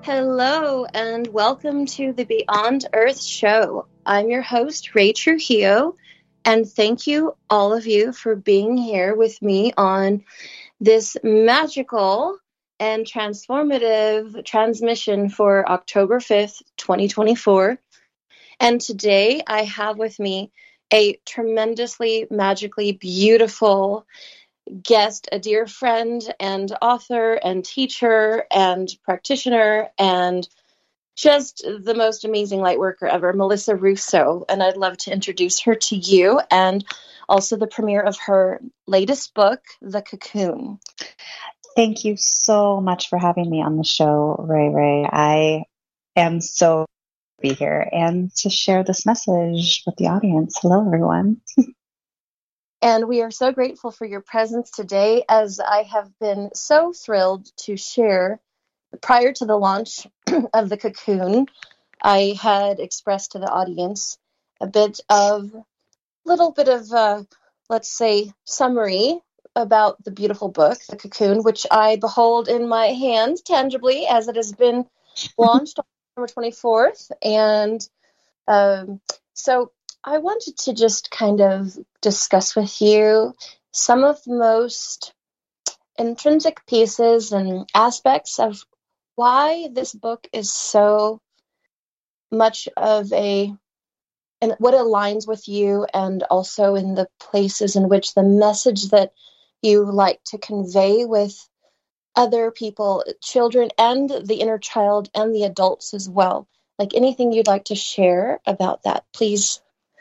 Hello, and welcome to the Beyond Earth show. I'm your host, Ray Trujillo, and thank you, all of you, for being here with me on this magical and transformative transmission for October 5th, 2024. And today I have with me a tremendously, magically beautiful guest, a dear friend and author and teacher and practitioner and just the most amazing light worker ever, Melissa Russo. And I'd love to introduce her to you and also the premiere of her latest book, The Cocoon. Thank you so much for having me on the show, Ray Ray. I am so happy to be here and to share this message with the audience. Hello, everyone. And we are so grateful for your presence today, as I have been so thrilled to share. Prior to the launch of The Cocoon, I had expressed to the audience a little bit of, let's say, summary about the beautiful book, The Cocoon, which I behold in my hand tangibly as it has been launched on November 24th. And so I wanted to just kind of discuss with you some of the most intrinsic pieces and aspects of why this book is so much of and what aligns with you, and also in the places in which the message that you like to convey with other people, children and the inner child and the adults as well. Like anything you'd like to share about that, please.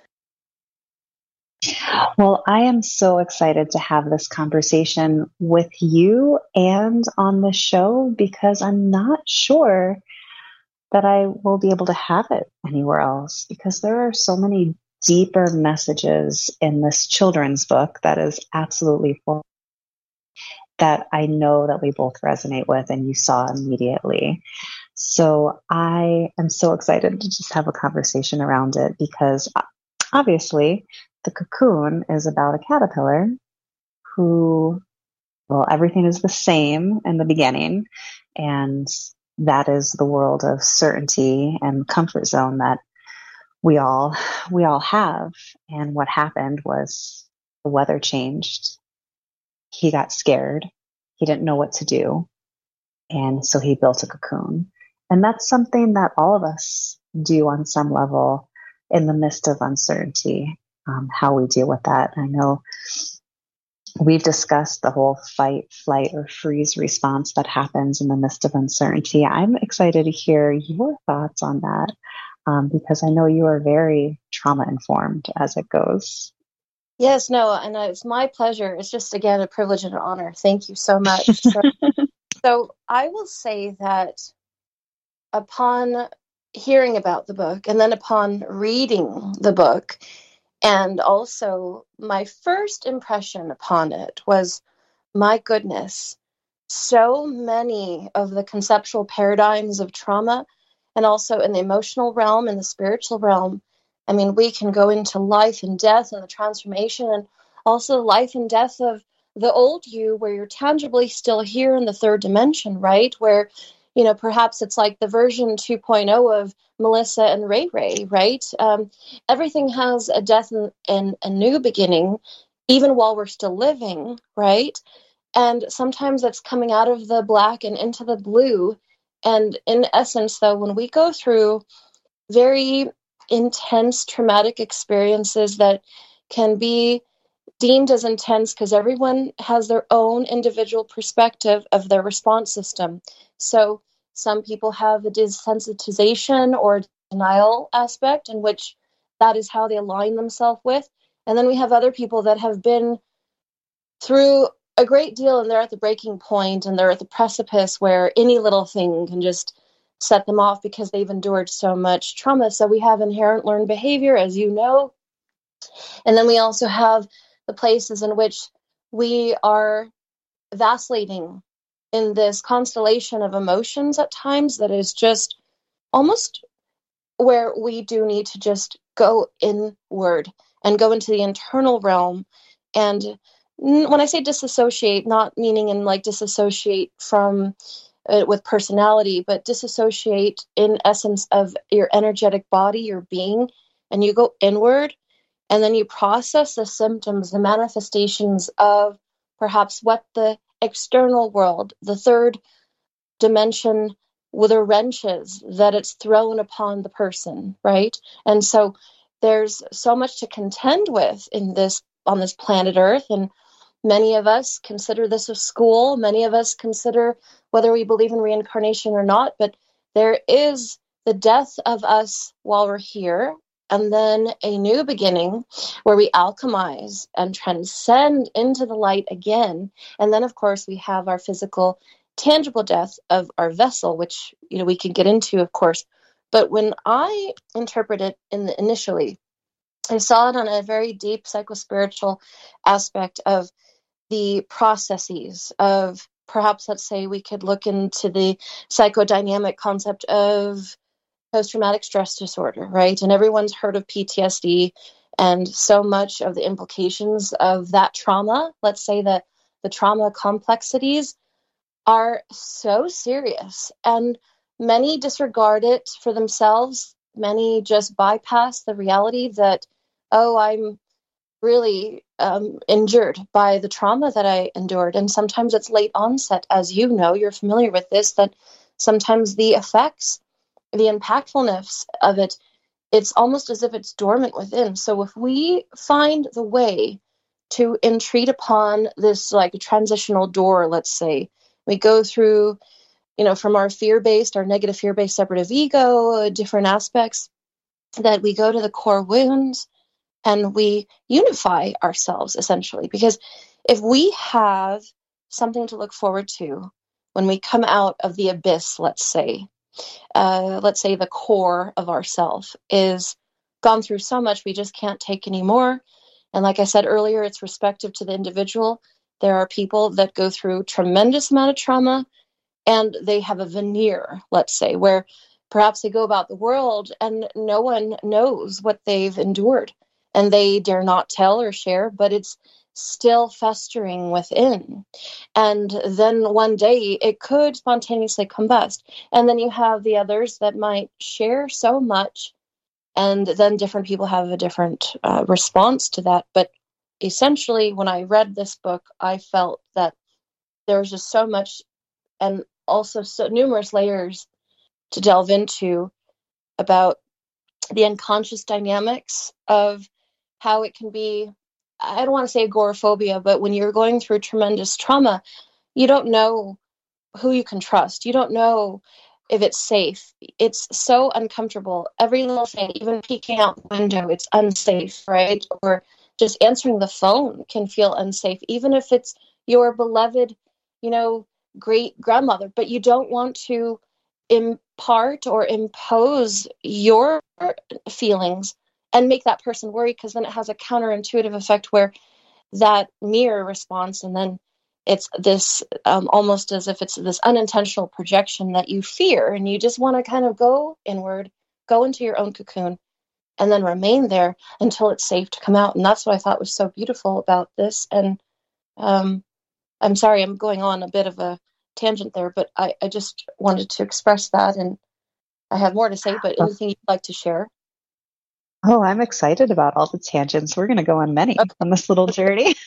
Well, I am so excited to have this conversation with you and on the show because I'm not sure that I will be able to have it anywhere else, because there are so many deeper messages in this children's book that is absolutely full, that I know that we both resonate with and you saw immediately. So I am so excited to just have a conversation around it, because obviously The Cocoon is about a caterpillar who, well, everything is the same in the beginning, and that is the world of certainty and comfort zone that we all have. And what happened was the weather changed. He got scared. He didn't know what to do. And so he built a cocoon. And that's something that all of us do on some level in the midst of uncertainty, how we deal with that. I know we've discussed the whole fight, flight, or freeze response that happens in the midst of uncertainty. I'm excited to hear your thoughts on that, because I know you are very trauma-informed as it goes. Yes, no, and it's my pleasure. It's just, again, a privilege and an honor. Thank you so much. So I will say that upon hearing about the book, and then upon reading the book, and also my first impression upon it was, my goodness, so many of the conceptual paradigms of trauma, and also in the emotional realm and the spiritual realm. I mean, we can go into life and death and the transformation, and also life and death of the old you, where you're tangibly still here in the third dimension, right? Where, perhaps it's like the version 2.0 of Melissa and Ray Ray, right? Everything has a death and a new beginning, even while we're still living, right? And sometimes that's coming out of the black and into the blue. And in essence, though, when we go through very intense traumatic experiences that can be deemed as intense because everyone has their own individual perspective of their response system. So some people have a desensitization or denial aspect, in which that is how they align themselves with. And then we have other people that have been through a great deal, and they're at the breaking point, and they're at the precipice where any little thing can just set them off because they've endured so much trauma. So we have inherent learned behavior, as you know. And then we also have the places in which we are vacillating in this constellation of emotions at times that is just almost where we do need to just go inward and go into the internal realm. And when I say disassociate, not meaning in like disassociate from with personality, but disassociate in essence of your energetic body, your being, and you go inward, and then you process the symptoms, the manifestations of perhaps what the external world, the third dimension, with the wrenches that it's thrown upon the person, right? And so there's so much to contend with in this, on this planet Earth, and many of us consider this a school. Many of us consider whether we believe in reincarnation or not, but there is the death of us while we're here, and then a new beginning where we alchemize and transcend into the light again. And then, of course, we have our physical, tangible death of our vessel, which, you know, we can get into, of course. But when I interpret it initially, I saw it on a very deep psychospiritual aspect of the processes of, perhaps, let's say we could look into the psychodynamic concept of post-traumatic stress disorder, right? And everyone's heard of PTSD and so much of the implications of that trauma. Let's say that the trauma complexities are so serious, and many disregard it for themselves. Many just bypass the reality that, oh, I'm really injured by the trauma that I endured. And sometimes it's late onset, as you know, you're familiar with this, that sometimes the effects, the impactfulness of it, it's almost as if it's dormant within. So if we find the way to entreat upon this, like a transitional door, let's say, we go through, you know, from our fear-based, our negative fear-based separative ego, different aspects, that we go to the core wounds and we unify ourselves, essentially. Because if we have something to look forward to when we come out of the abyss, let's say the core of ourself is gone through so much we just can't take anymore. And like I said earlier, it's respective to the individual. There are people that go through tremendous amount of trauma and they have a veneer, let's say, where perhaps they go about the world and no one knows what they've endured and they dare not tell or share, but it's still festering within. And then one day it could spontaneously combust. And then you have the others that might share so much, and then different people have a different response to that. But essentially, when I read this book, I felt that there was just so much, and also so numerous layers to delve into about the unconscious dynamics of how it can be. I don't want to say agoraphobia, but when you're going through tremendous trauma, you don't know who you can trust. You don't know if it's safe. It's so uncomfortable. Every little thing, even peeking out the window, it's unsafe, right? Or just answering the phone can feel unsafe, even if it's your beloved, you know, great grandmother. But you don't want to impart or impose your feelings and make that person worry, because then it has a counterintuitive effect where that mirror response, and then it's this almost as if it's this unintentional projection that you fear, and you just want to kind of go inward, go into your own cocoon, and then remain there until it's safe to come out. And that's what I thought was so beautiful about this. And I'm sorry, I'm going on a bit of a tangent there, but I just wanted to express that, and I have more to say, but anything you'd like to share? Oh, I'm excited about all the tangents. We're going to go on many on this little journey.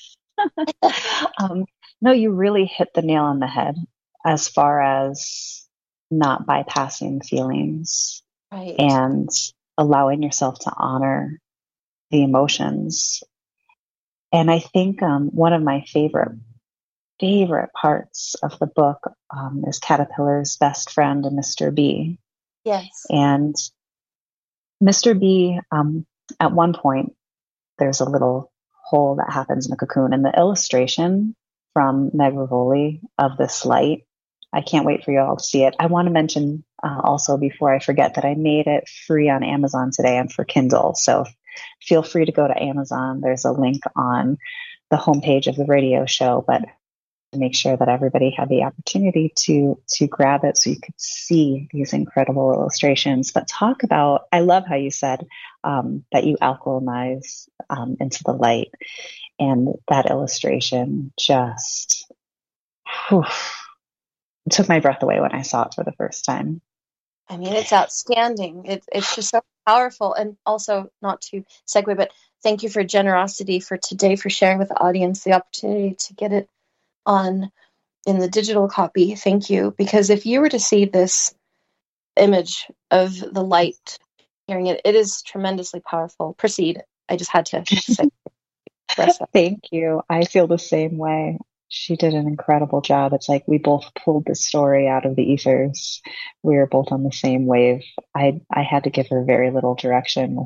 No, you really hit the nail on the head as far as not bypassing feelings, Right. And allowing yourself to honor the emotions. And I think one of my favorite parts of the book is Caterpillar's best friend, Mr. B. Yes. And Mr. B, at one point, there's a little hole that happens in the cocoon, and the illustration from Meg Rivoli of this light, I can't wait for you all to see it. I want to mention also, before I forget, that I made it free on Amazon today and for Kindle. So feel free to go to Amazon. There's a link on the homepage of the radio show, but to make sure that everybody had the opportunity to grab it so you could see these incredible illustrations. But talk about, I love how you said that you alchemize into the light, and that illustration just took my breath away when I saw it for the first time. I mean, it's outstanding. It's just so powerful. And also, not to segue, but thank you for generosity for today, for sharing with the audience the opportunity to get it on in the digital copy. Thank you. Because if you were to see this image of the light, hearing it, it is tremendously powerful. Proceed. I just had to say. Thank you. I feel the same way. She did an incredible job. It's like we both pulled the story out of the ethers. We were both on the same wave. I had to give her very little direction.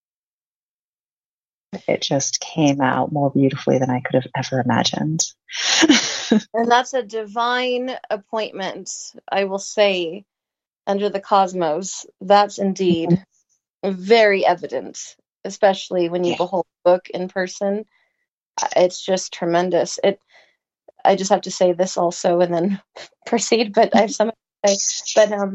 It just came out more beautifully than I could have ever imagined. And that's a divine appointment, I will say, under the cosmos. That's indeed very evident, especially when you behold the book in person. It's just tremendous. I just have to say this also and then proceed, but I have something to say. But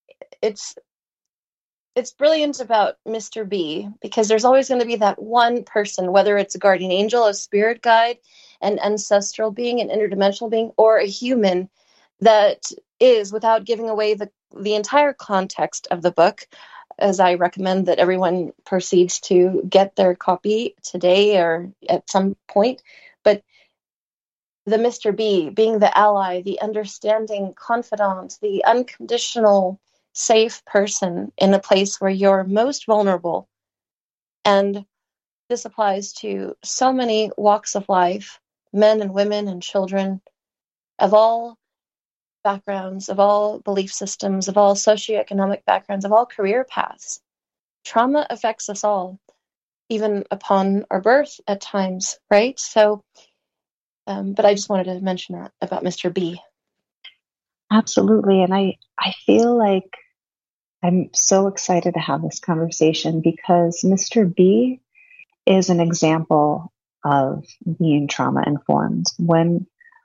it's brilliant about Mr. B, because there's always going to be that one person, whether it's a guardian angel, a spirit guide, an ancestral being, an interdimensional being, or a human, that is, without giving away the entire context of the book, as I recommend that everyone proceeds to get their copy today or at some point. But the Mr. B being the ally, the understanding confidant, the unconditional safe person in a place where you're most vulnerable. And this applies to so many walks of life, men and women and children of all backgrounds, of all belief systems, of all socioeconomic backgrounds, of all career paths. Trauma affects us all, even upon our birth at times, right? So, but I just wanted to mention that about Mr. B. Absolutely. And I feel like I'm so excited to have this conversation because Mr. B is an example of being trauma informed. When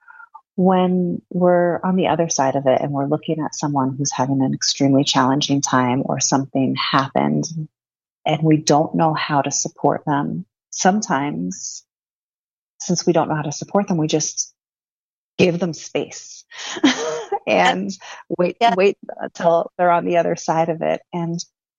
we're on the other side of it and we're looking at someone who's having an extremely challenging time or something happened and we don't know how to support them, sometimes, since we don't know how to support them, we just give them space and wait until they're on the other side of it. And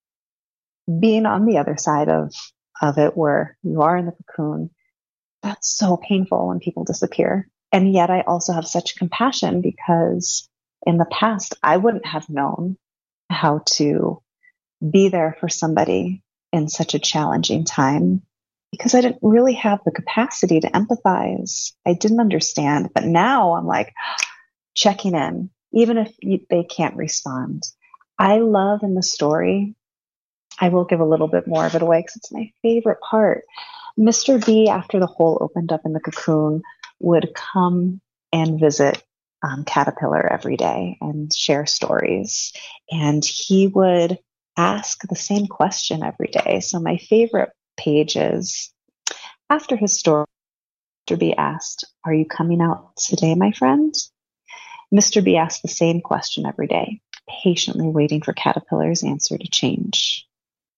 being on the other side of it, where you are in the cocoon, that's so painful when people disappear. And yet I also have such compassion because in the past, I wouldn't have known how to be there for somebody in such a challenging time because I didn't really have the capacity to empathize. I didn't understand. But now I'm like checking in, even if they can't respond. I love in the story, I will give a little bit more of it away because it's my favorite part. Mr. B, after the hole opened up in the cocoon, would come and visit Caterpillar every day and share stories. And he would ask the same question every day. So my favorite page is after his story, Mr. B asked, "Are you coming out today, my friend?" Mr. B asked the same question every day, patiently waiting for Caterpillar's answer to change.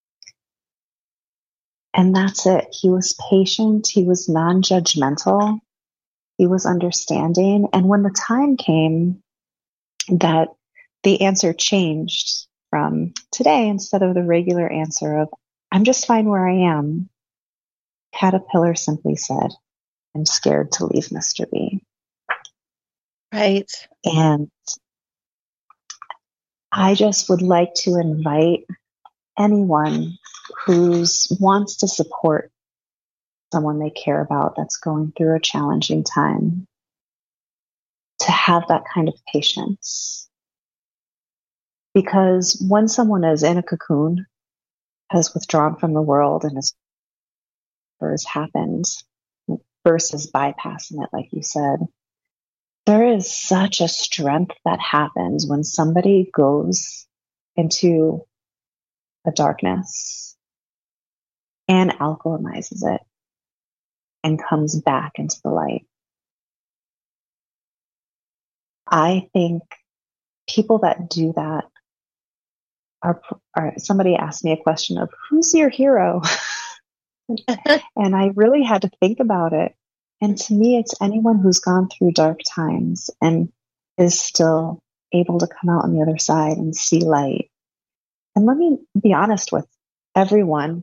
And that's it. He was patient. He was non-judgmental. He was understanding. And when the time came that the answer changed from today, instead of the regular answer of, "I'm just fine where I am," Caterpillar simply said, "I'm scared to leave Mr. B." Right. And I just would like to invite anyone who wants to support someone they care about that's going through a challenging time to have that kind of patience. Because when someone is in a cocoon, has withdrawn from the world and has happened versus bypassing it, like you said, there is such a strength that happens when somebody goes into a darkness and alchemizes it and comes back into the light. I think people that do that are somebody asked me a question of who's your hero? And I really had to think about it. And to me, it's anyone who's gone through dark times and is still able to come out on the other side and see light. And let me be honest with everyone.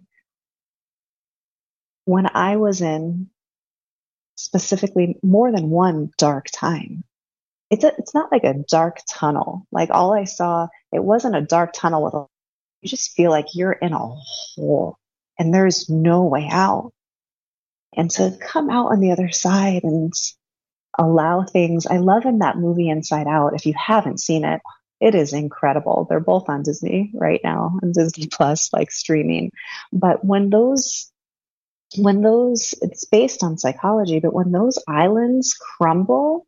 When I was in specifically more than one dark time, it's not like a dark tunnel. Like all I saw, it wasn't a dark tunnel with you just feel like you're in a hole and there's no way out. And to come out on the other side and allow things. I love in that movie Inside Out. If you haven't seen it, it is incredible. They're both on Disney right now and Disney Plus, like streaming. But when those, it's based on psychology, but when those islands crumble,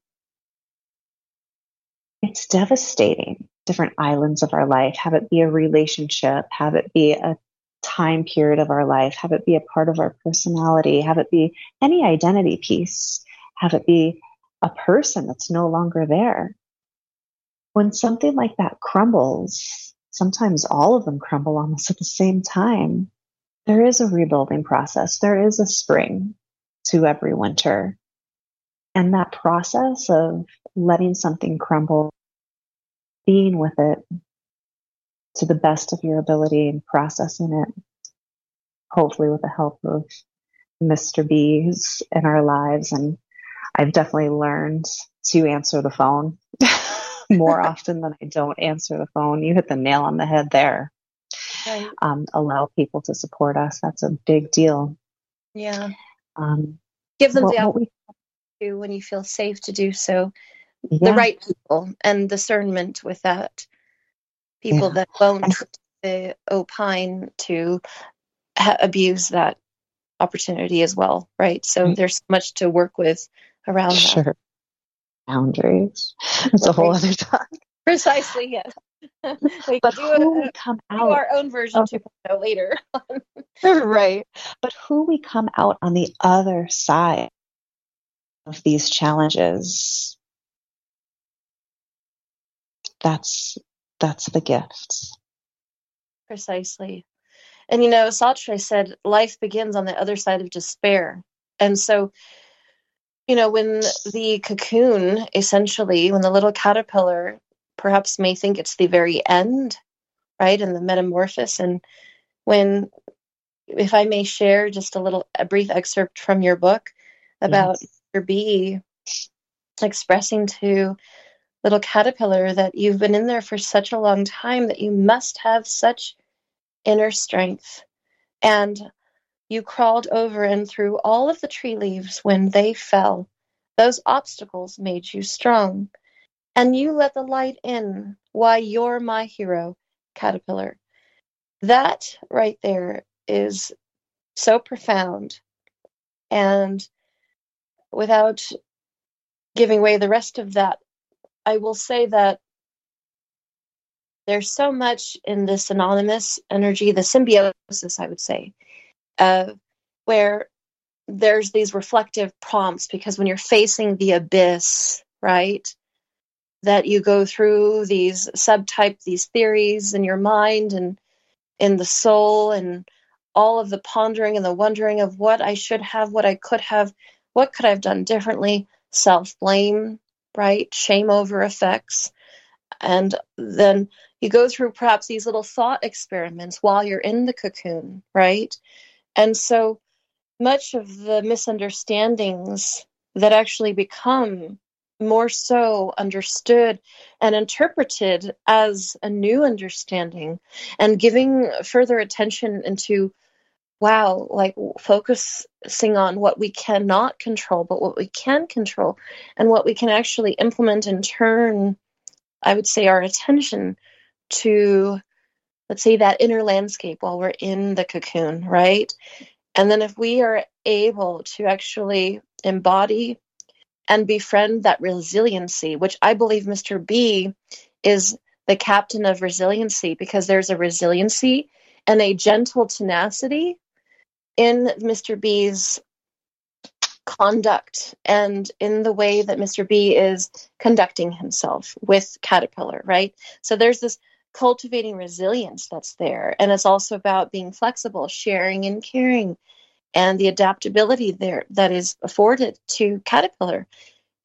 it's devastating. Different islands of our life, have it be a relationship, have it be a time period of our life, have it be a part of our personality, have it be any identity piece, have it be a person that's no longer there. When something like that crumbles, sometimes all of them crumble almost at the same time, there is a rebuilding process. There is a spring to every winter. And that process of letting something crumble, being with it to the best of your ability and processing it, hopefully with the help of Mr. B's in our lives. And I've definitely learned to answer the phone more often than I don't answer the phone. You hit the nail on the head there. Right. Allow people to support us. That's a big deal. Yeah. Give them the opportunity to, when you feel safe to do so, the right people and discernment with that. People that won't opine to abuse that opportunity as well, right? So there's so much to work with around that. Boundaries. That's a whole other talk. Precisely, yes. We but can do our own version 2.0 later. Right. But who we come out on the other side of these challenges, that's the gift. Precisely. And Sartre said life begins on the other side of despair. And so, when the cocoon, essentially, when the little caterpillar perhaps may think it's the very end, right, and the metamorphosis, and when, if I may share just a brief excerpt from your book about Mr. B expressing to little caterpillar that you've been in there for such a long time that you must have such inner strength, and you crawled over and through all of the tree leaves when they fell. Those obstacles made you strong, and you let the light in. Why, you're my hero, caterpillar. That right there is so profound. And without giving away the rest of that, I will say that there's so much in this anonymous energy, the symbiosis, I would say, where there's these reflective prompts, because when you're facing the abyss, right, that you go through these these theories in your mind and in the soul, and all of the pondering and the wondering of what I should have, what I could have, what could I have done differently, self-blame, right, shame over effects. And then you go through perhaps these little thought experiments while you're in the cocoon, right? And so much of the misunderstandings that actually become more so understood and interpreted as a new understanding, and giving further attention into, wow, like focusing on what we cannot control, but what we can control, and what we can actually implement and turn, I would say, our attention to, let's say, that inner landscape while we're in the cocoon, right? And then if we are able to actually embody and befriend that resiliency, which I believe Mr. B is the captain of resiliency, because there's a resiliency and a gentle tenacity in Mr. B's conduct and in the way that Mr. B is conducting himself with Caterpillar, right? So there's this cultivating resilience that's there. And it's also about being flexible, sharing and caring, and the adaptability there that is afforded to Caterpillar. And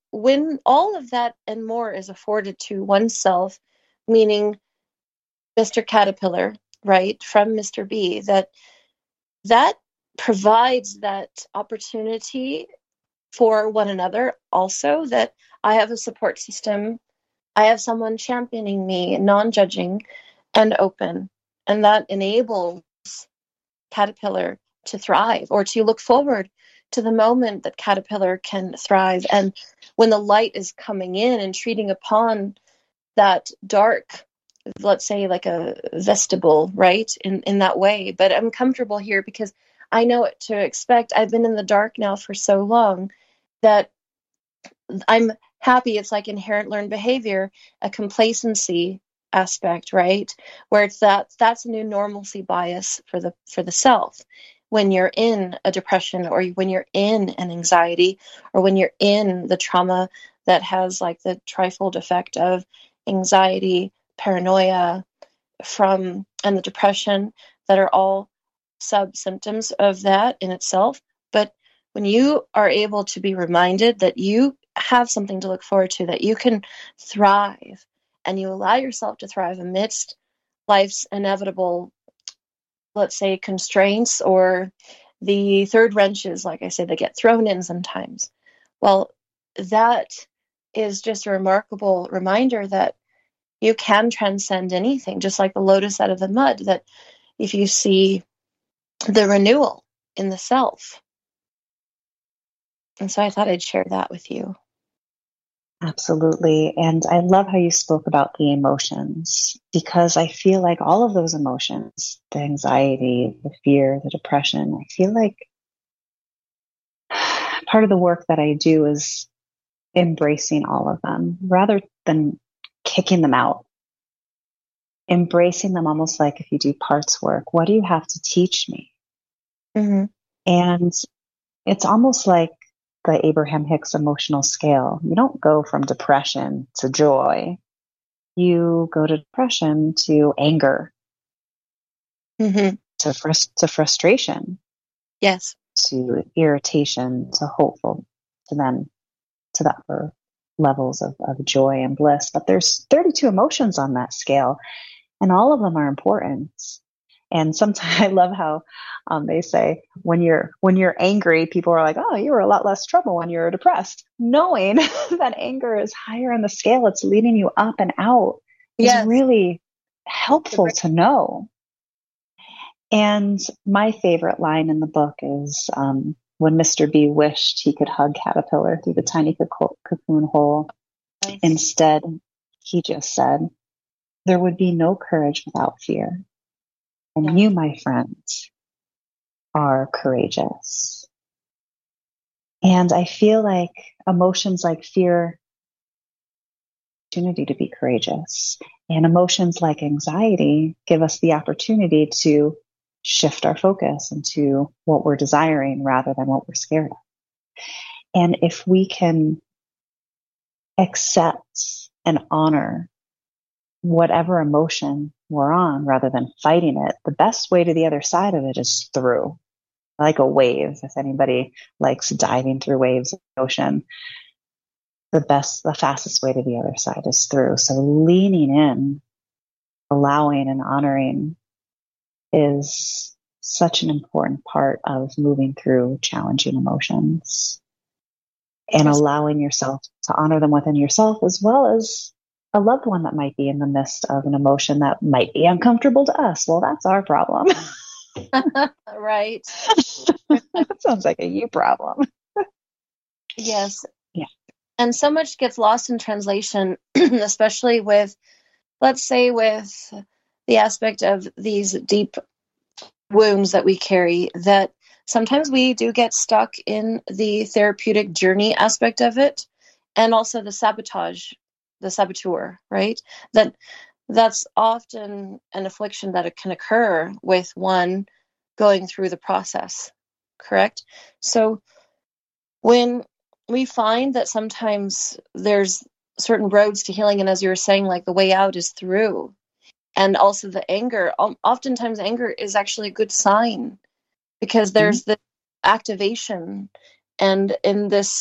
when all of that and more is afforded to oneself, meaning Mr. Caterpillar, right, from Mr. Bee, that provides that opportunity for one another also, that I have a support system, I have someone championing me, non-judging and open, and that enables Caterpillar to thrive, or to look forward to the moment that Caterpillar can thrive. And when the light is coming in and treating upon that dark, let's say like a vestibule, right, in that way. But I'm comfortable here because I know what to expect. I've been in the dark now for so long that I'm happy. It's like inherent learned behavior, a complacency aspect, right, where it's that's a new normalcy bias for the self. When you're in a depression, or when you're in an anxiety, or when you're in the trauma that has like the trifold effect of anxiety, paranoia, and the depression, that are all sub symptoms of that in itself. But when you are able to be reminded that you have something to look forward to, that you can thrive, and you allow yourself to thrive amidst life's inevitable, let's say, constraints, or the third wrenches, like I say, that get thrown in sometimes. Well, that is just a remarkable reminder that you can transcend anything, just like the lotus out of the mud, that if you see the renewal in the self. And so I thought I'd share that with you. Absolutely. And I love how you spoke about the emotions, because I feel like all of those emotions, the anxiety, the fear, the depression, I feel like part of the work that I do is embracing all of them rather than kicking them out. Embracing them, almost like if you do parts work, what do you have to teach me? Mm-hmm. And it's almost like the Abraham Hicks emotional scale. You don't go from depression to joy. You go to depression to anger, Mm-hmm. to frustration, Yes, to irritation, to hopeful, to then to the upper levels of joy and bliss. But there's 32 emotions on that scale, and all of them are important. And sometimes I love how they say when you're angry, people are like, "Oh, you were a lot less trouble when you were depressed." Knowing that anger is higher on the scale, it's leading you up and out, yes, is really helpful to know. And my favorite line in the book is when Mr. B wished he could hug Caterpillar through the tiny cocoon hole. yes. Instead, he just said, "There would be no courage without fear. And Yeah. you, my friends, are courageous." And I feel like emotions like fear, opportunity to be courageous, and emotions like anxiety give us the opportunity to shift our focus into what we're desiring rather than what we're scared of. And if we can accept and honor whatever emotion we're on rather than fighting it, the best way to the other side of it is through. Like a wave. If anybody likes diving through waves of the ocean, the fastest way to the other side is through. So leaning in, allowing and honoring is such an important part of moving through challenging emotions, and allowing yourself to honor them within yourself, as well as a loved one that might be in the midst of an emotion that might be uncomfortable to us. Well, that's our problem. Right. That sounds like a you problem. Yes. Yeah. And so much gets lost in translation, especially with, let's say, with the aspect of these deep wounds that we carry, that sometimes we do get stuck in the therapeutic journey aspect of it, and also the saboteur, right? That's often an affliction that it can occur with one going through the process, correct? So when we find that sometimes there's certain roads to healing, and as you were saying, like the way out is through, and also the anger, oftentimes anger is actually a good sign, because there's the activation, and in this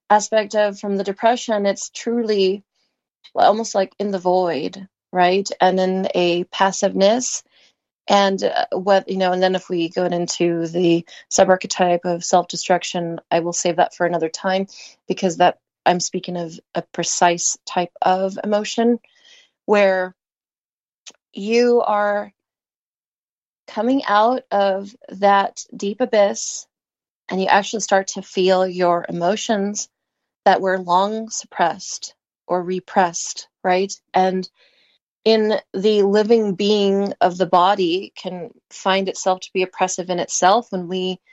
aspect of from the depression, it's truly almost like in the void, right? And in a passiveness. And and then if we go into the subarchetype of self-destruction, I will save that for another time, because that I'm speaking of a precise type of emotion where you are coming out of that deep abyss and you actually start to feel your emotions that were long suppressed or repressed, right? And in the living being of the body can find itself to be oppressive in itself when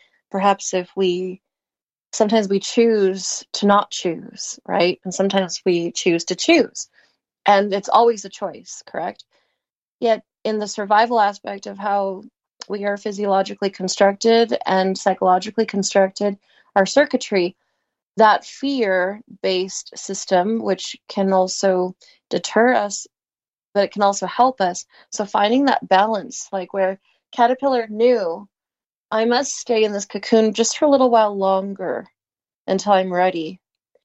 sometimes we choose to not choose, right? And sometimes we choose to choose. And it's always a choice, correct? Yet in the survival aspect of how we are physiologically constructed and psychologically constructed, our circuitry, that fear-based system, which can also deter us, but it can also help us. So finding that balance, like where Caterpillar knew, I must stay in this cocoon just for a little while longer until I'm ready.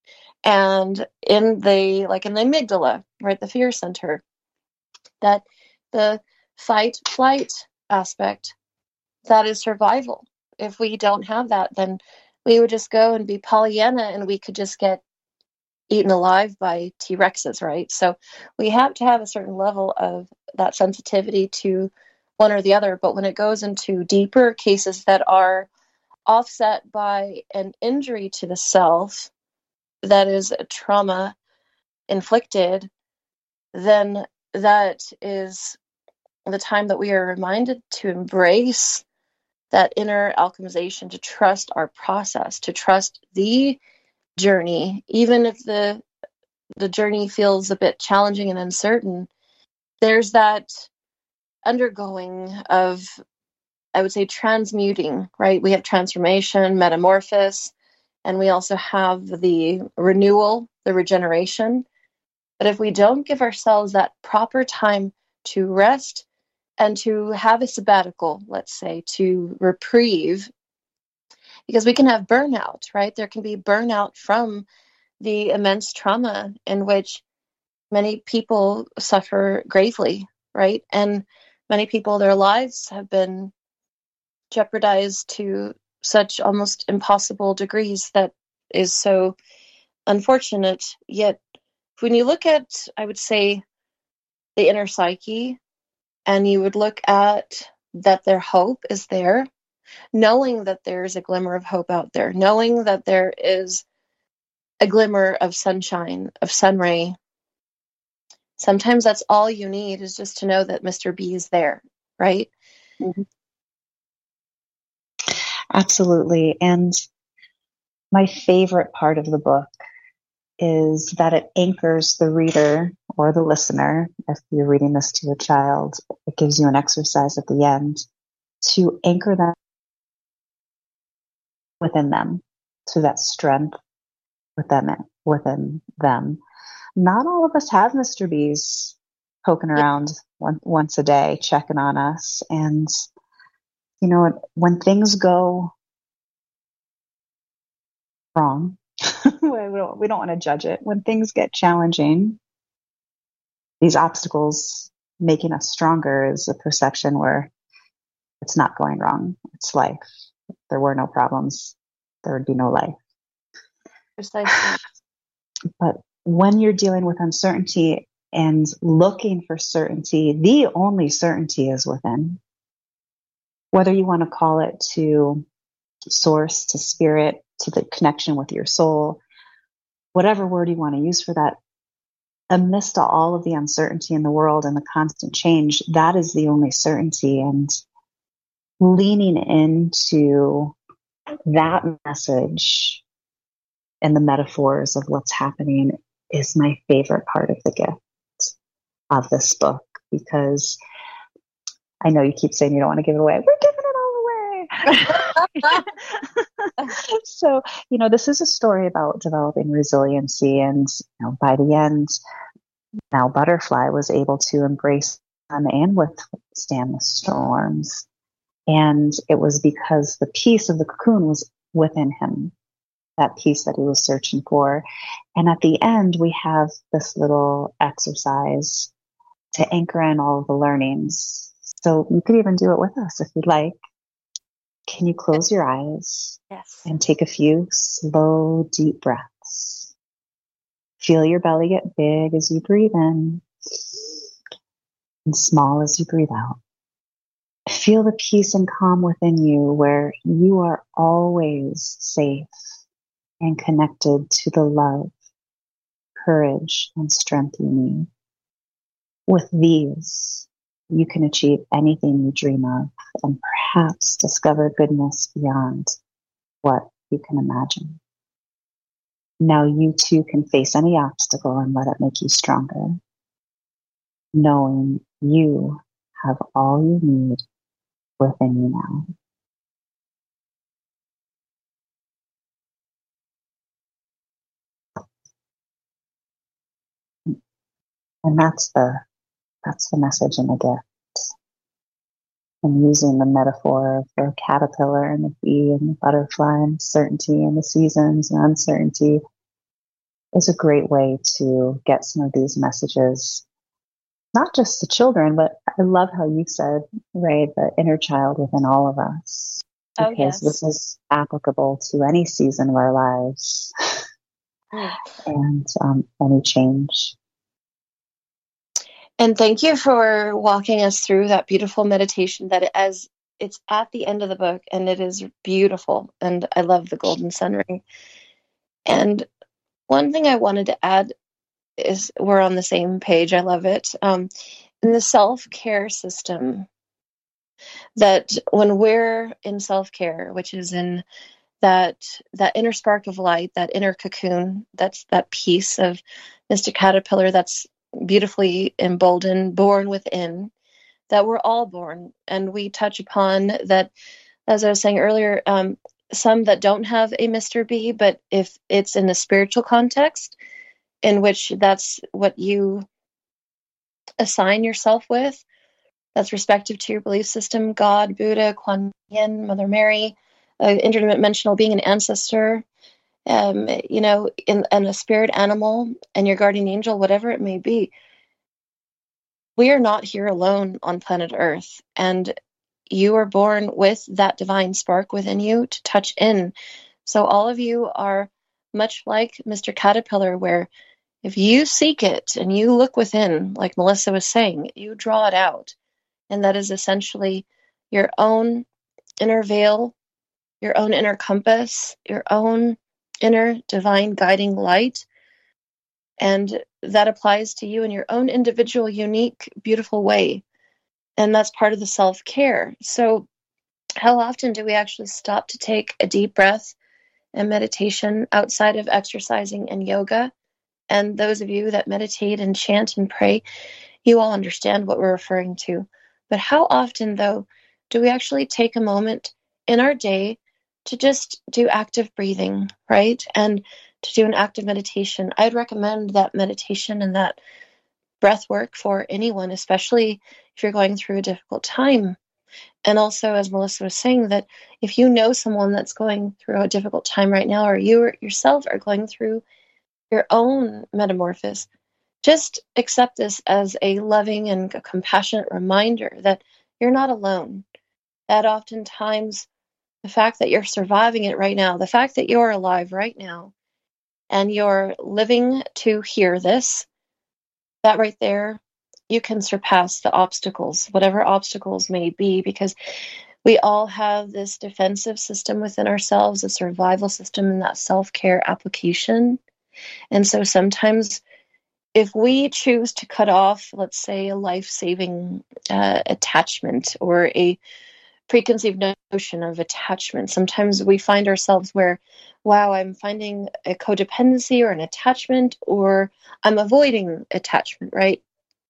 And in the amygdala, right, the fear center, that the fight flight aspect, that is survival. If we don't have that, then we would just go and be Pollyanna and we could just get eaten alive by T-Rexes, right? So we have to have a certain level of that sensitivity to one or the other. But when it goes into deeper cases that are offset by an injury to the self, that is a trauma inflicted, then that is the time that we are reminded to embrace that inner alchemization, to trust our process, to trust the journey, even if the journey feels a bit challenging and uncertain. There's that undergoing of, I would say, transmuting, right? We have transformation, metamorphosis, and we also have the renewal, the regeneration. But if we don't give ourselves that proper time to rest and to have a sabbatical, let's say, to reprieve, because we can have burnout, right? There can be burnout from the immense trauma in which many people suffer gravely, right? And many people, their lives have been jeopardized to such almost impossible degrees that is so unfortunate. Yet, when you look at, I would say, the inner psyche, and you would look at that their hope is there, knowing that there's a glimmer of hope out there, knowing that there is a glimmer of sunshine, of sun ray. Sometimes that's all you need, is just to know that Mr. B is there, right? Mm-hmm. Absolutely. And my favorite part of the book is that it anchors the reader or the listener. If you're reading this to a child, it gives you an exercise at the end to anchor them within them, to that strength within them. Not all of us have Mr. B's poking around once a day, checking on us. And, when things go wrong, we don't want to judge it. When things get challenging, these obstacles making us stronger is a perception where it's not going wrong. It's life. If there were no problems, there would be no life. Precisely. But when you're dealing with uncertainty and looking for certainty, the only certainty is within. Whether you want to call it to source, to spirit, to the connection with your soul, whatever word you want to use for that, amidst all of the uncertainty in the world and the constant change, that is the only certainty. And leaning into that message and the metaphors of what's happening is my favorite part of the gift of this book, because I know you keep saying you don't want to give it away. We're giving it all away. So, this is a story about developing resiliency. And, by the end, now Butterfly was able to embrace them and withstand the storms. And it was because the peace of the cocoon was within him. that peace that he was searching for. And at the end, we have this little exercise to anchor in all of the learnings. So you could even do it with us if you'd like. Can you close your eyes? Yes. And take a few slow, deep breaths. Feel your belly get big as you breathe in and small as you breathe out. Feel the peace and calm within you where you are always safe and connected to the love, courage, and strength you need. With these, you can achieve anything you dream of and perhaps discover goodness beyond what you can imagine. Now you too can face any obstacle and let it make you stronger, knowing you have all you need within you now. And that's the message in the gift. I'm using the metaphor of the caterpillar and the bee and the butterfly and certainty and the seasons and uncertainty is a great way to get some of these messages, not just to children, but I love how you said, Ray, the inner child within all of us. Because yes. This is applicable to any season of our lives and any change. And thank you for walking us through that beautiful meditation that as it's at the end of the book, and it is beautiful. And I love the golden sun ring. And one thing I wanted to add is we're on the same page. I love it. In the self-care system, that when we're in self-care, which is in that inner spark of light, that inner cocoon, that's that piece of Mr. Caterpillar that's beautifully emboldened, born within, that we're all born. And we touch upon that, as I was saying earlier, some that don't have a Mr. B, but if it's in a spiritual context, in which that's what you assign yourself with, that's respective to your belief system, God, Buddha, Kuan Yin, Mother Mary, interdimensional being, an ancestor, and a spirit animal, and your guardian angel, whatever it may be. We are not here alone on planet Earth, and you are born with that divine spark within you to touch in. So all of you are much like Mr. Caterpillar, where if you seek it and you look within, like Melissa was saying, you draw it out. And that is essentially your own inner veil, your own inner compass, your own inner divine guiding light. And that applies to you in your own individual, unique, beautiful way. And that's part of the self-care. So how often do we actually stop to take a deep breath and meditation outside of exercising and yoga? And those of you that meditate and chant and pray, you all understand what we're referring to. But how often, though, do we actually take a moment in our day to just do active breathing, right? And to do an active meditation? I'd recommend that meditation and that breath work for anyone, especially if you're going through a difficult time. And also, as Melissa was saying, that if you know someone that's going through a difficult time right now, or you yourself are going through your own metamorphosis, just accept this as a loving and a compassionate reminder that you're not alone. That oftentimes the fact that you're surviving it right now, the fact that you're alive right now, and you're living to hear this, that right there, you can surpass the obstacles, whatever obstacles may be, because we all have this defensive system within ourselves, a survival system, and that self-care application. And so sometimes if we choose to cut off, let's say, a life-saving attachment or a preconceived notion of attachment, sometimes we find ourselves where, wow, I'm finding a codependency or an attachment, or I'm avoiding attachment, right?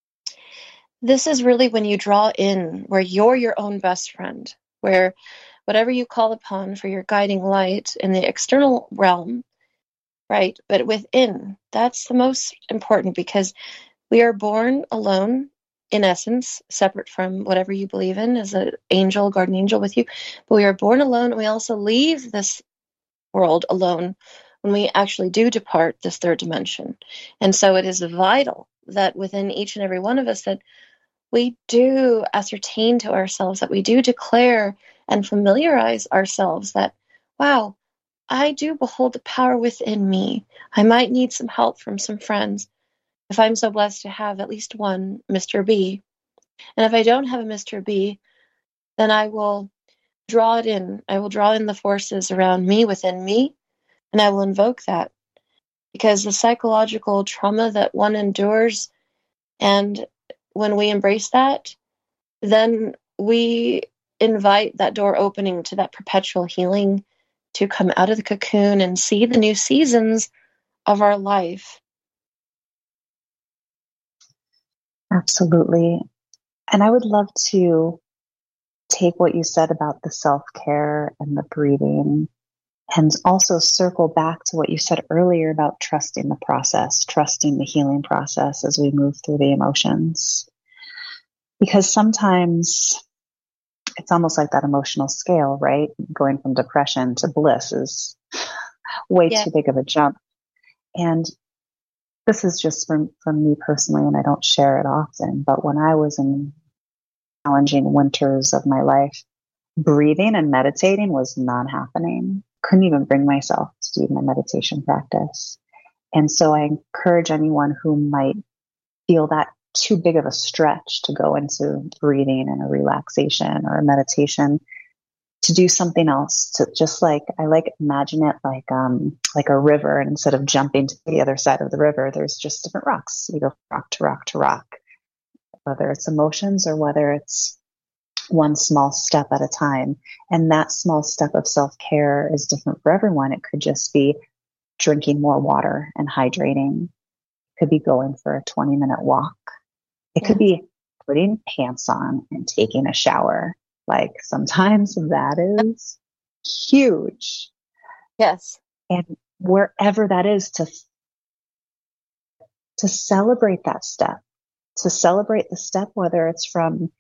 This is really when you draw in, where you're your own best friend, where whatever you call upon for your guiding light in the external realm, right? But within, that's the most important, because we are born alone, in essence, separate from whatever you believe in as an angel, guardian angel with you. But we are born alone, and we also leave this world alone when we actually do depart this third dimension. And so it is vital that within each and every one of us that we do ascertain to ourselves, that we do declare and familiarize ourselves that, wow, I do behold the power within me. I might need some help from some friends if I'm so blessed to have at least one Mr. B. And if I don't have a Mr. B, then I will draw it in. I will draw in the forces around me, within me, and I will invoke that. Because the psychological trauma that one endures, and when we embrace that, then we invite that door opening to that perpetual healing to come out of the cocoon and see the new seasons of our life. Absolutely. And I would love to take what you said about the self-care and the breathing and also circle back to what you said earlier about trusting the process, trusting the healing process as we move through the emotions. Because sometimes it's almost like that emotional scale, right? Going from depression to bliss is way too big of a jump. And this is just from me personally, and I don't share it often, but when I was in challenging winters of my life, breathing and meditating was not happening. Couldn't even bring myself to do my meditation practice. And so I encourage anyone who might feel that too big of a stretch to go into breathing and a relaxation or a meditation to do something else, to just like, I like imagine it like a river, and instead of jumping to the other side of the river, there's just different rocks. You go rock to rock to rock, whether it's emotions or whether it's one small step at a time. And that small step of self-care is different for everyone. It could just be drinking more water and hydrating. It could be going for a 20-minute walk. It could be putting pants on and taking a shower. Like sometimes that is huge. Yes. And wherever that is, to celebrate that step, to celebrate the step, whether it's from,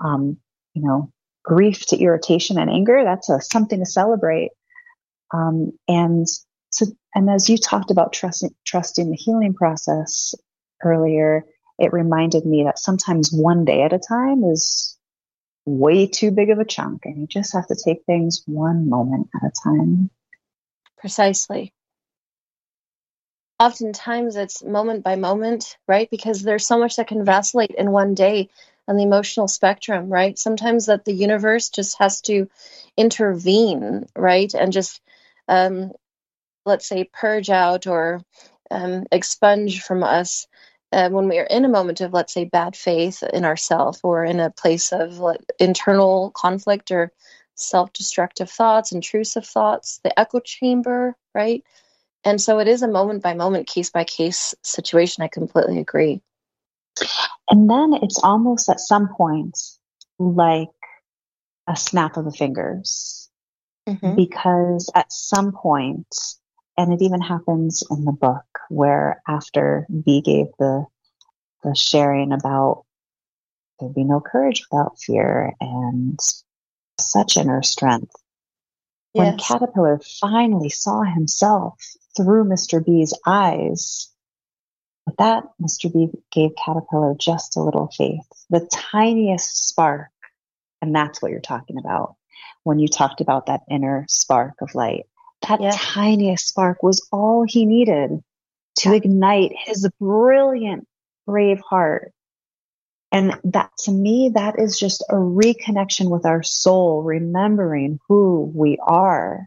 grief to irritation and anger, that's something to celebrate. And as you talked about trusting the healing process earlier, it reminded me that sometimes one day at a time is way too big of a chunk, and you just have to take things one moment at a time. Precisely. Oftentimes it's moment by moment, right? Because there's so much that can vacillate in one day on the emotional spectrum, right? Sometimes that the universe just has to intervene, right? And just, let's say, purge out or expunge from us when we are in a moment of, let's say, bad faith in ourselves, or in a place of internal conflict or self-destructive thoughts, intrusive thoughts, the echo chamber, right? And so it is a moment by moment, case by case situation. I completely agree. And then it's almost at some point like a snap of the fingers, because at some point, and it even happens in the book, where after B gave the sharing about there'd be no courage without fear and such inner strength. Yes. When Caterpillar finally saw himself through Mr. B's eyes, with that, Mr. B gave Caterpillar just a little faith, the tiniest spark. And that's what you're talking about when you talked about that inner spark of light. That tiniest spark was all he needed to ignite his brilliant, brave heart. And that, to me, that is just a reconnection with our soul, remembering who we are.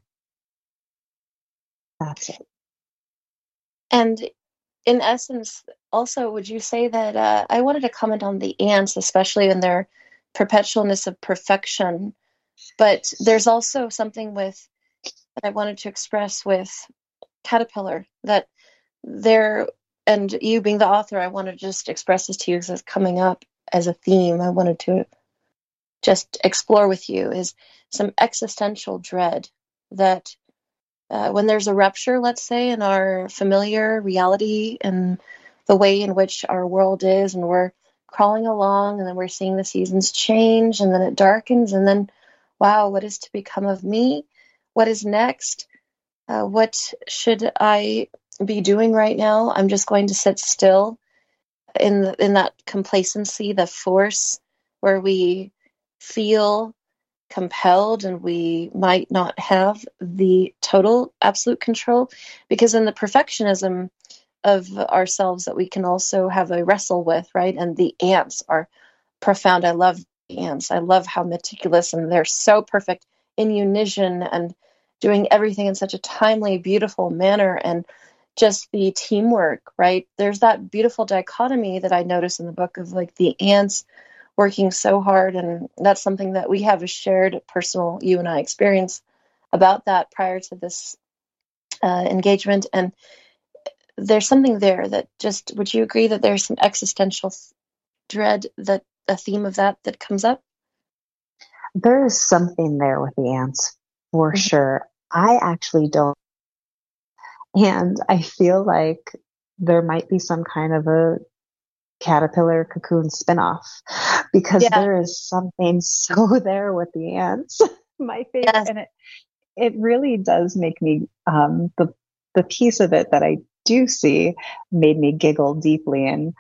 That's it. And in essence, also, would you say that I wanted to comment on the ants, especially in their perpetualness of perfection, but there's also something that I wanted to express with Caterpillar, that there, and you being the author, I want to just express this to you as coming up as a theme I wanted to just explore with you, is some existential dread that when there's a rupture, let's say, in our familiar reality and the way in which our world is, and we're crawling along, and then we're seeing the seasons change, and then it darkens, and then, wow, what is to become of me? What is next? What should I be doing right now? I'm just going to sit still in that complacency, the force where we feel compelled and we might not have the total absolute control, because in the perfectionism of ourselves that we can also have a wrestle with, right? And the ants are profound. I love the ants. I love how meticulous, and they're so perfect in unison and doing everything in such a timely, beautiful manner, and just the teamwork, right? There's that beautiful dichotomy that I notice in the book of like the ants working so hard, and that's something that we have a shared personal, you and I, experience about that prior to this engagement. And there's something there that just, would you agree that there's some existential dread, that a theme of that comes up? There is something there with the ants, for sure. I actually don't. And I feel like there might be some kind of a caterpillar cocoon spinoff, because there is something so there with the ants. My favorite, and it really does make me, the piece of it that I do see made me giggle deeply. And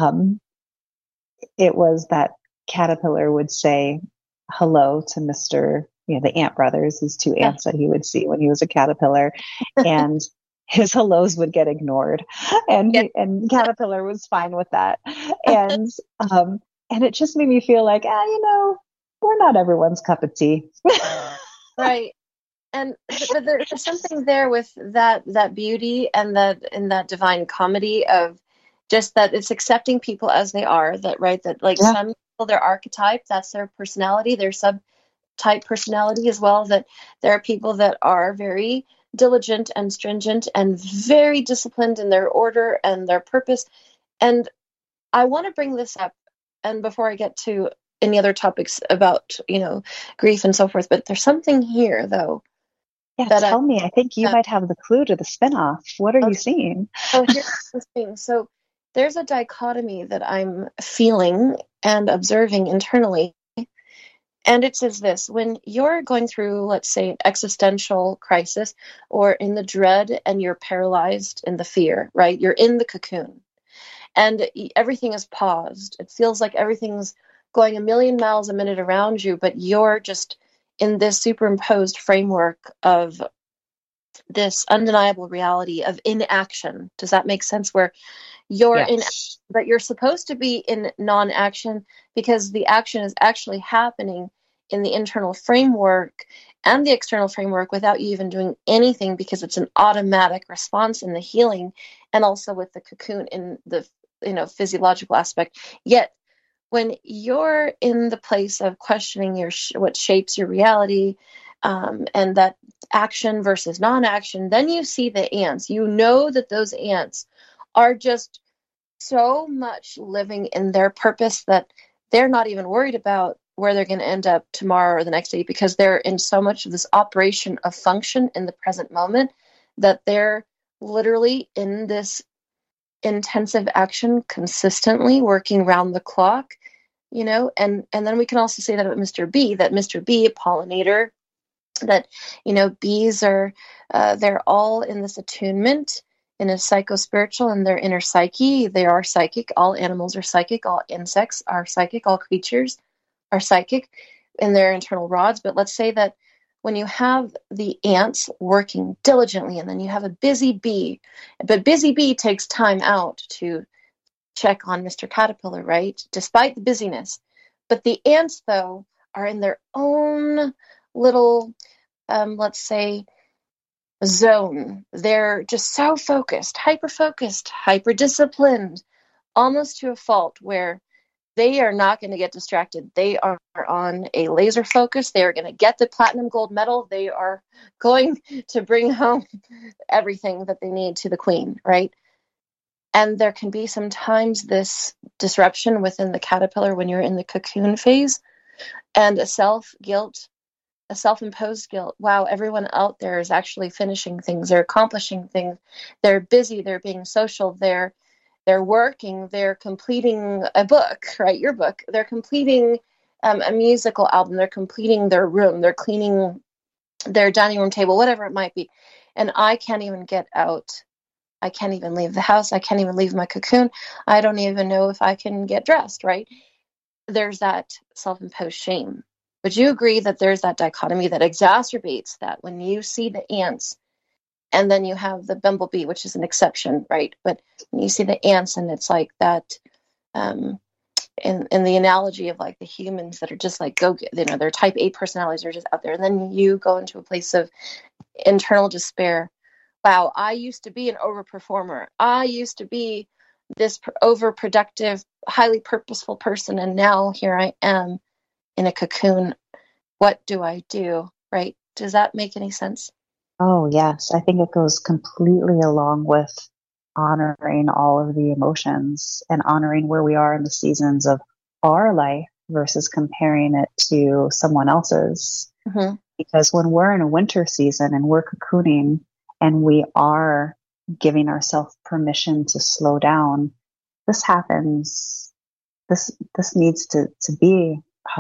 it was that caterpillar would say hello to Mr. The ant brothers, his two ants that he would see when he was a caterpillar, and his hellos would get ignored, and Caterpillar was fine with that. And it just made me feel like, we're not everyone's cup of tea. Right. And but there's something there with that beauty and that divine comedy of just that it's accepting people as they are, that, right, that like some people, their archetype, that's their personality, their subtype personality as well, that there are people that are very diligent and stringent and very disciplined in their order and their purpose. And I want to bring this up, and before I get to any other topics about grief and so forth, but there's something here though. Tell me. I think you might have the clue to the spinoff. What are you seeing? So here's the thing. So there's a dichotomy that I'm feeling and observing internally. And it says this: when you're going through, let's say, an existential crisis or in the dread and you're paralyzed in the fear, right? You're in the cocoon and everything is paused. It feels like everything's going a million miles a minute around you, but you're just in this superimposed framework of this undeniable reality of inaction. Does that make sense? Where you're in, but you're supposed to be in non-action because the action is actually happening in the internal framework and the external framework without you even doing anything, because it's an automatic response in the healing and also with the cocoon in the physiological aspect. Yet when you're in the place of questioning what shapes your reality, and that action versus non-action, then you see the ants. You know that those ants are just so much living in their purpose that they're not even worried about where they're going to end up tomorrow or the next day, because they're in so much of this operation of function in the present moment that they're literally in this intensive action consistently working round the clock, and then we can also say that about Mr. B, a pollinator, that bees are they're all in this attunement in a psycho-spiritual and their inner psyche. They are psychic. All animals are psychic. All insects are psychic. All creatures are psychic in their internal rods. But let's say that when you have the ants working diligently and then you have a busy bee, but busy bee takes time out to check on Mr. Caterpillar, right? Despite the busyness. But the ants, though, are in their own little, let's say, zone. They're just so focused, hyper-disciplined, almost to a fault, where they are not going to get distracted. They are on a laser focus. They are going to get the platinum gold medal. They are going to bring home everything that they need to the queen, right? And there can be sometimes this disruption within the caterpillar when you're in the cocoon phase, and a self-guilt, a self-imposed guilt. Wow, everyone out there is actually finishing things. They're accomplishing things. They're busy. They're being social. They're working. They're completing a book, right? Your book. They're completing a musical album. They're completing their room. They're cleaning their dining room table, whatever it might be. and I can't even get out. I can't even leave the house. I can't even leave my cocoon. I don't even know if I can get dressed, right? There's that self-imposed shame. Would you agree that there's that dichotomy that exacerbates that when you see the ants and then you have the bumblebee, which is an exception, right? But when you see the ants and it's like that, in the analogy of like the humans that are just like, go get, you know, their type A personalities are just out there. And then you go into a place of internal despair. Wow, I used to be an overperformer. I used to be this overproductive, highly purposeful person. And now here I am in a cocoon. What do I do? Right? Does that make any sense? Oh, yes. I think it goes completely along with honoring all of the emotions and honoring where we are in the seasons of our life versus comparing it to someone else's. Mm-hmm. Because when we're in a winter season and we're cocooning and we are giving ourselves permission to slow down, this happens. This needs to be.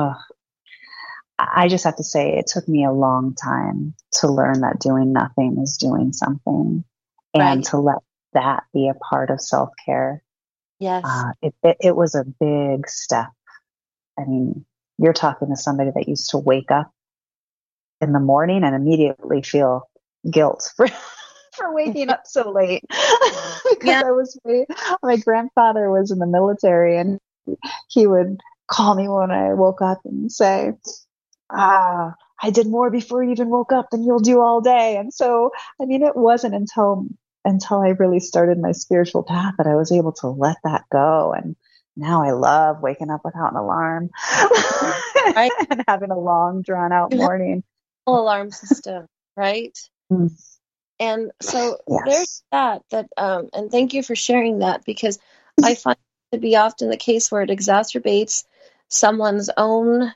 I just have to say, it took me a long time to learn that doing nothing is doing something, and Right. to let that be a part of self-care. Yes. It was a big step. I mean, you're talking to somebody that used to wake up in the morning and immediately feel guilt for waking up so late because Yeah. my grandfather was in the military, and he would call me when I woke up and say, I did more before you even woke up than you'll do all day. And so, I mean, it wasn't until I really started my spiritual path that I was able to let that go. And now I love waking up without an alarm Right. and having a long, drawn out You have morning. a whole alarm system, right? Mm. And so there's Yes. that, and thank you for sharing that, because I find it to be often the case where it exacerbates someone's own,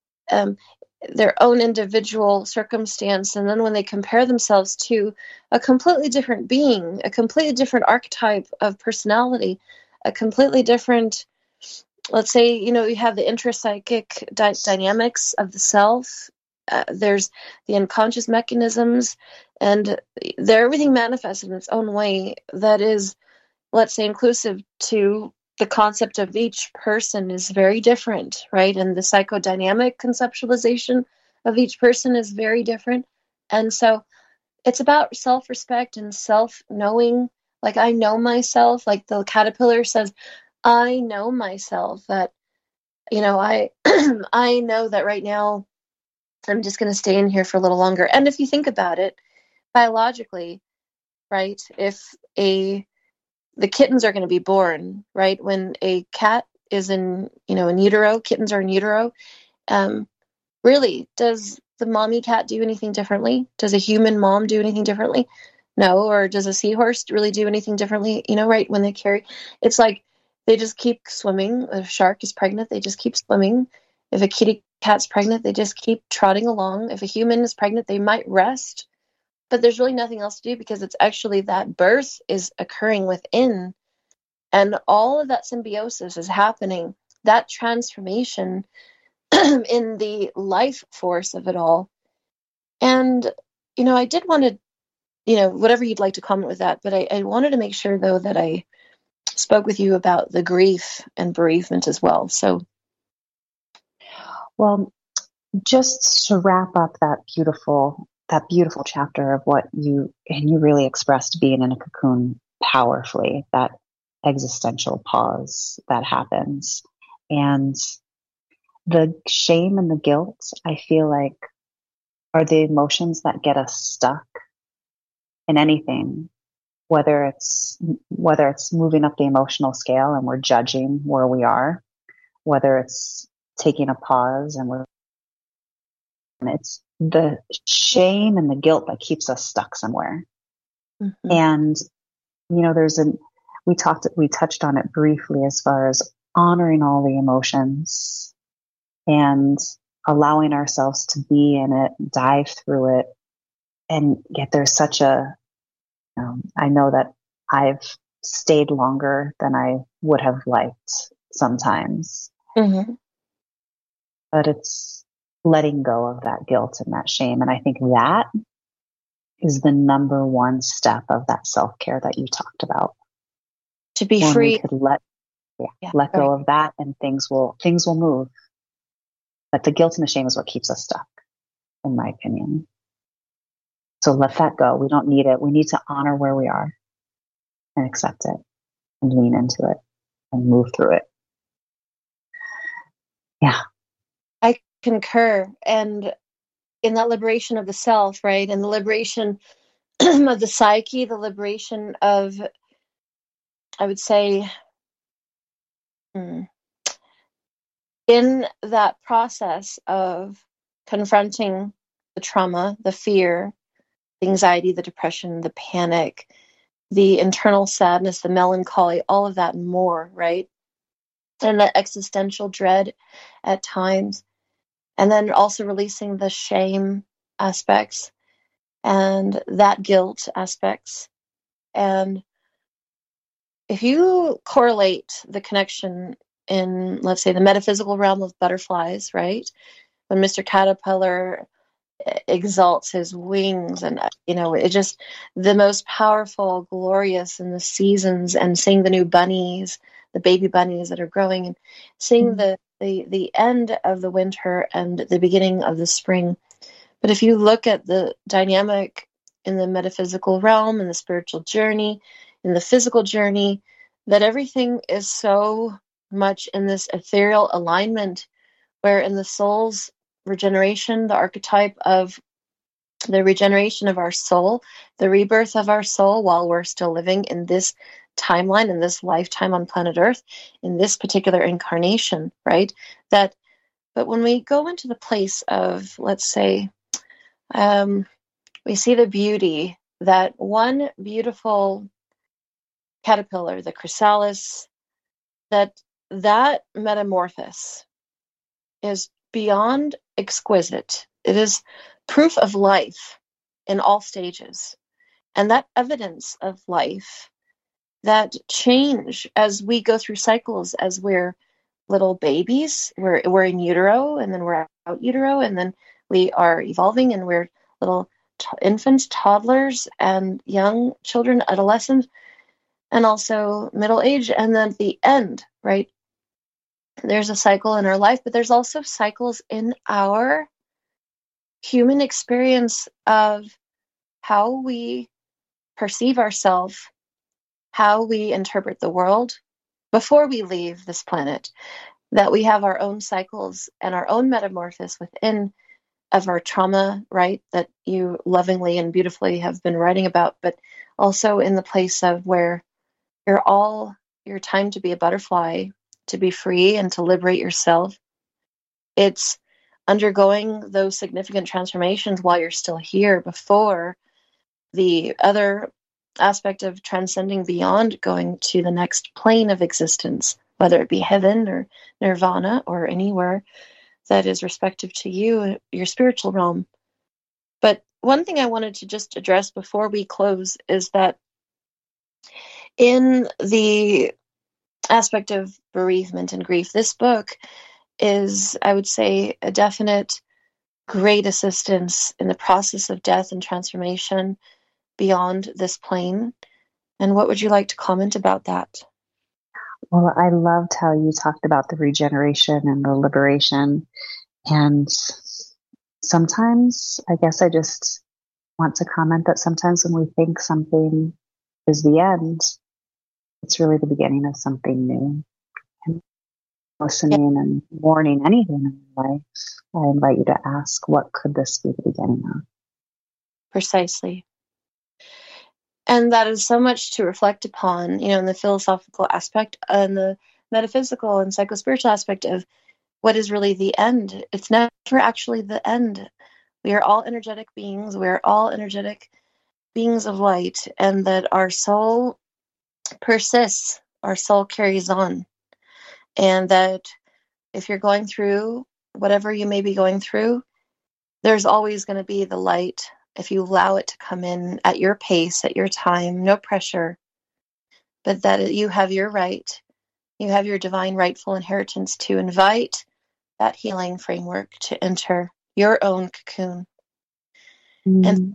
their own individual circumstance. And then when they compare themselves to a completely different being, a completely different archetype of personality, a completely different, let's say, you know, you have the intrapsychic dynamics of the self. There's the unconscious mechanisms, and everything manifests in its own way that is, let's say, inclusive to the concept of each person is very different, right? And the psychodynamic conceptualization of each person is very different. And so it's about self-respect and self-knowing. Like, I know myself, like the caterpillar says, I know myself, that, you know, I I know that right now I'm just going to stay in here for a little longer. And if you think about it biologically, right? If the kittens are going to be born, right? When a cat is in, you know, in utero, kittens are in utero. Really, does the mommy cat do anything differently? Does a human mom do anything differently? No. Or does a seahorse really do anything differently? You know, right? When they carry, it's like they just keep swimming. If a shark is pregnant, they just keep swimming. If a kitty cat's pregnant, they just keep trotting along. If a human is pregnant, they might rest, but there's really nothing else to do, because it's actually that birth is occurring within, and all of that symbiosis is happening, that transformation in the life force of it all. And, you know, I did want to, you know, whatever you'd like to comment with that, but I wanted to make sure, though, that I spoke with you about the grief and bereavement as well. So, Well, just to wrap up that beautiful chapter of what you really expressed being in a cocoon powerfully, that existential pause that happens. And the shame and the guilt, I feel like, are the emotions that get us stuck in anything, whether it's moving up the emotional scale and we're judging where we are, whether it's taking a pause and it's the shame and the guilt that keeps us stuck somewhere. mm-hmm. And, you know, we touched on it briefly as far as honoring all the emotions and allowing ourselves to be in it, dive through it. And yet there's such I know that I've stayed longer than I would have liked sometimes, Mm-hmm. but it's letting go of that guilt and that shame. And I think that is the number one step of that self-care that you talked about. To be when free. We could let go of that, and things will move. But the guilt and the shame is what keeps us stuck, in my opinion. So let that go. We don't need it. We need to honor where we are and accept it and lean into it and move through it. Yeah. I concur. And in that liberation of the self, right? And the liberation of the psyche, the liberation of, I would say, in that process of confronting the trauma, the fear, the anxiety, the depression, the panic, the internal sadness, the melancholy, all of that and more, right? And the existential dread at times. And then also releasing the shame aspects and that guilt aspects. And if you correlate the connection in, let's say, the metaphysical realm of butterflies, right? When Mr. Caterpillar exalts his wings, and it just the most powerful, glorious in the seasons, and seeing the new bunnies, the baby bunnies that are growing, and seeing the end of the winter and the beginning of the spring. But if you look at the dynamic in the metaphysical realm, in the spiritual journey, in the physical journey, that everything is so much in this ethereal alignment, where in the soul's regeneration, the archetype of the regeneration of our soul, the rebirth of our soul while we're still living in this timeline, in this lifetime on planet Earth, in this particular incarnation, right? But when we go into the place of, let's say, we see the beauty that one beautiful caterpillar, the chrysalis, that metamorphosis is beyond exquisite. It is proof of life in all stages. And that evidence of life, that change as we go through cycles, as we're little babies, we're in utero, and then we're out utero, and then we are evolving, and we're little infants, toddlers, and young children, adolescents, and also middle age, and then the end, right? There's a cycle in our life, but there's also cycles in our human experience of how we perceive ourselves, how we interpret the world before we leave this planet, that we have our own cycles and our own metamorphosis within of our trauma, right, that you lovingly and beautifully have been writing about, but also in the place of where your time to be a butterfly, to be free and to liberate yourself. It's undergoing those significant transformations while you're still here before the other aspect of transcending beyond, going to the next plane of existence, whether it be heaven or nirvana or anywhere that is respective to you, your spiritual realm. But one thing I wanted to just address before we close is that in the aspect of bereavement and grief, this book is, I would say, a definite great assistance in the process of death and transformation beyond this plane. And what would you like to comment about that? Well, I loved how you talked about the regeneration and the liberation. And sometimes, I guess I just want to comment that sometimes when we think something is the end, it's really the beginning of something new. And listening and mourning anything in life, I invite you to ask, what could this be the beginning of? Precisely. And that is so much to reflect upon, in the philosophical aspect and the metaphysical and psychospiritual aspect of what is really the end. It's never actually the end. We are all energetic beings. We are all energetic beings of light, and that our soul persists. Our soul carries on. And that if you're going through whatever you may be going through, there's always going to be the light if you allow it to come in at your pace, at your time, no pressure, but that you have your right, you have your divine rightful inheritance to invite that healing framework to enter your own cocoon. And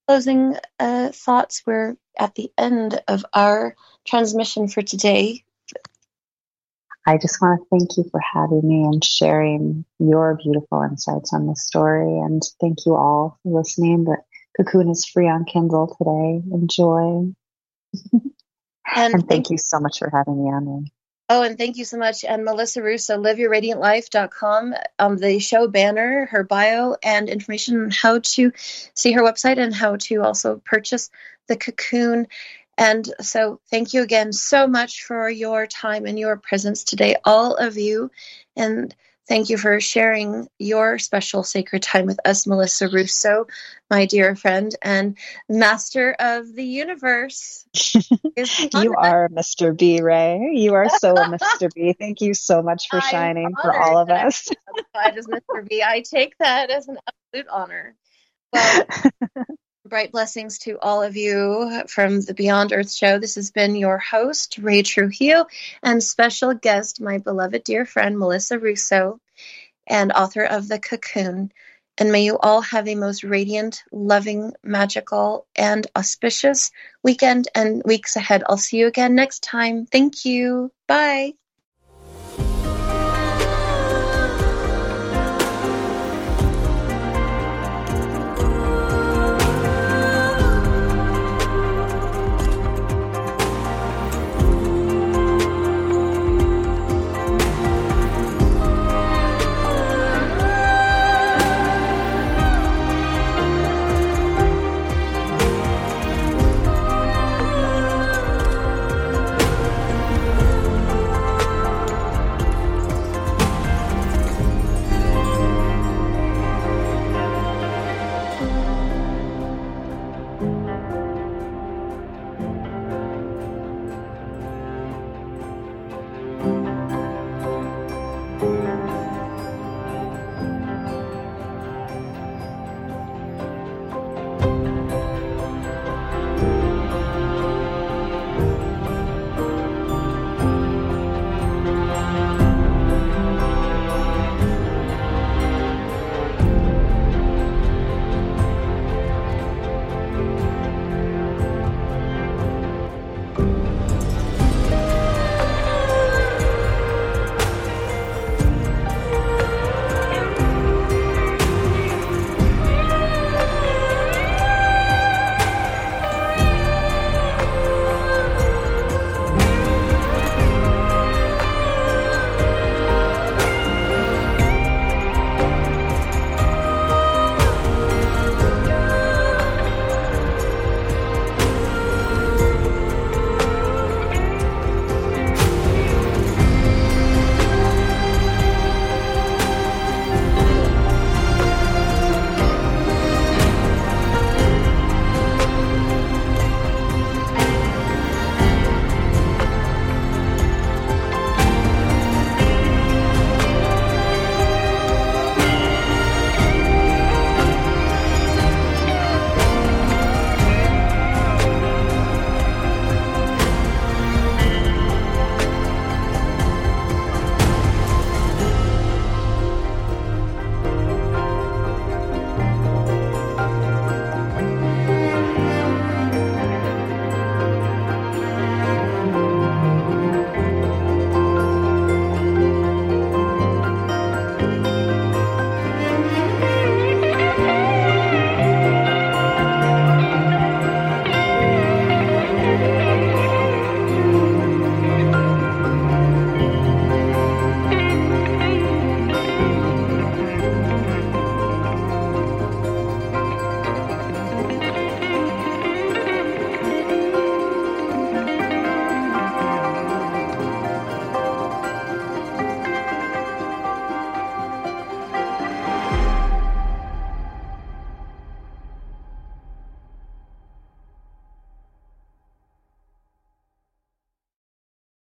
closing thoughts? We're at the end of our transmission for today. I just want to thank you for having me and sharing your beautiful insights on this story. And thank you all for listening. The Cocoon is free on Kindle today. Enjoy. And thank you so much for having me on there. Oh, and thank you so much. And Melissa Russo, liveyourradiantlife.com, the show banner, her bio, and information on how to see her website and how to also purchase the Cocoon. And so thank you again so much for your time and your presence today, all of you. And thank you for sharing your special sacred time with us, Melissa Russo, my dear friend and master of the universe. You are Mr. B, Ray. You are so a Mr. B. Thank you so much for shining for all of us. As Mr. B. I take that as an absolute honor. Well, bright blessings to all of you from the Beyond Earth show. This has been your host, Ray Trujillo, and special guest, my beloved dear friend, Melissa Russo, and author of The Cocoon. And may you all have a most radiant, loving, magical, and auspicious weekend and weeks ahead. I'll see you again next time. Thank you. Bye.